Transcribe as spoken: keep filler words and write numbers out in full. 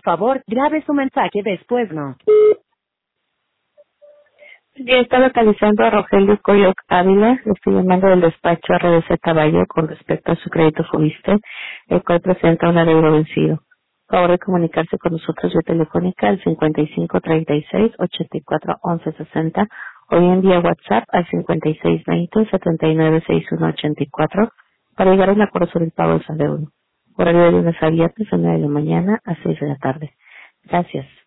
favor, grabe su mensaje después no. Ya está localizando a Rogelio Coyoc Ávila. Le estoy llamando del despacho R D C Caballo con respecto a su crédito Fobiste, el cual presenta un adeudo vencido. Por favor de comunicarse con nosotros vía telefónica al cincuenta y cinco treinta y seis ochenta y cuatro once sesenta o bien vía WhatsApp al cincuenta y seis veinte setenta y nueve sesenta y uno ochenta y cuatro para llegar a un acuerdo sobre el pago de su adeudo. Horario de lunes a viernes de nueve de la mañana a seis de la tarde. Gracias.